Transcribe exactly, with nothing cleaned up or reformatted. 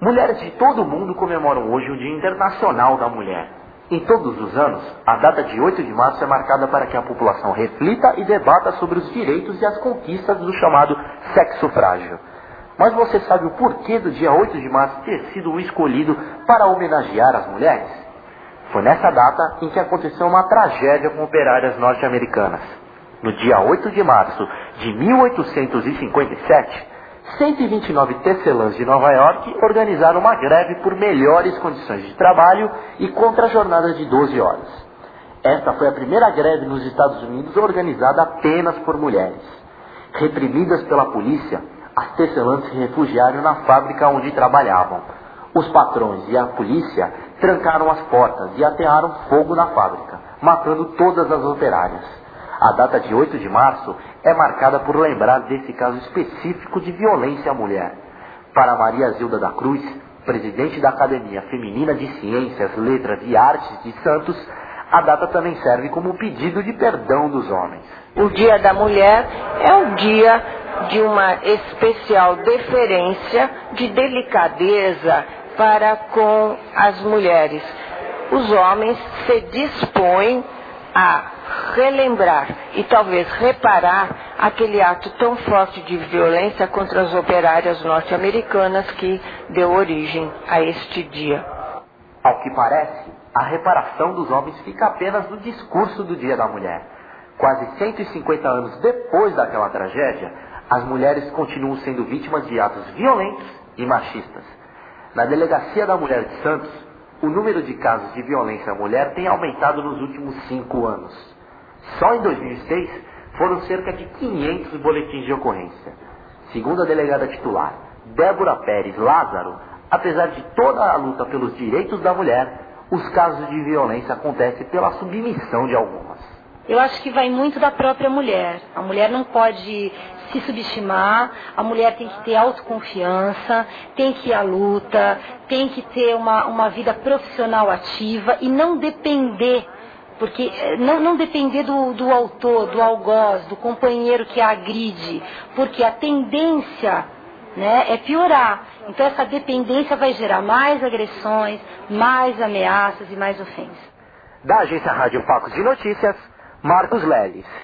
Mulheres de todo o mundo comemoram hoje o Dia Internacional da Mulher. Em todos os anos, a data de oito de março é marcada para que a população reflita e debata sobre os direitos e as conquistas do chamado sexo frágil. Mas você sabe o porquê do dia oito de março ter sido o escolhido para homenagear as mulheres? Foi nessa data em que aconteceu uma tragédia com operárias norte-americanas. No dia oito de março de mil oitocentos e cinquenta e sete, cento e vinte e nove tecelãs de Nova York organizaram uma greve por melhores condições de trabalho e contra a jornada de doze horas. Esta foi a primeira greve nos Estados Unidos organizada apenas por mulheres. Reprimidas pela polícia, as tecelãs se refugiaram na fábrica onde trabalhavam. Os patrões e a polícia trancaram as portas e atearam fogo na fábrica, matando todas as operárias. A data de oito de março é marcada por lembrar desse caso específico de violência à mulher. Para Maria Zilda da Cruz, presidente da Academia Feminina de Ciências, Letras e Artes de Santos, a data também serve como pedido de perdão dos homens. O Dia da Mulher é um dia de uma especial deferência, de delicadeza para com as mulheres. Os homens se dispõem a relembrar e talvez reparar aquele ato tão forte de violência contra as operárias norte-americanas que deu origem a este dia. Ao que parece, a reparação dos homens fica apenas no discurso do Dia da Mulher. Quase cento e cinquenta anos depois daquela tragédia, as mulheres continuam sendo vítimas de atos violentos e machistas. Na Delegacia da Mulher de Santos, o número de casos de violência à mulher tem aumentado nos últimos cinco anos. Só em dois mil e seis foram cerca de quinhentos boletins de ocorrência. Segundo a delegada titular, Débora Pérez Lázaro, apesar de toda a luta pelos direitos da mulher, os casos de violência acontecem pela submissão de algumas. Eu acho que vai muito da própria mulher. A mulher não pode se subestimar, a mulher tem que ter autoconfiança, tem que ir à luta, tem que ter uma, uma vida profissional ativa e não depender, porque não, não depender do, do autor, do algoz, do companheiro que a agride, porque a tendência, né, é piorar. Então essa dependência vai gerar mais agressões, mais ameaças e mais ofensas. Da agência Rádio Facos de Notícias, Marcos Leles.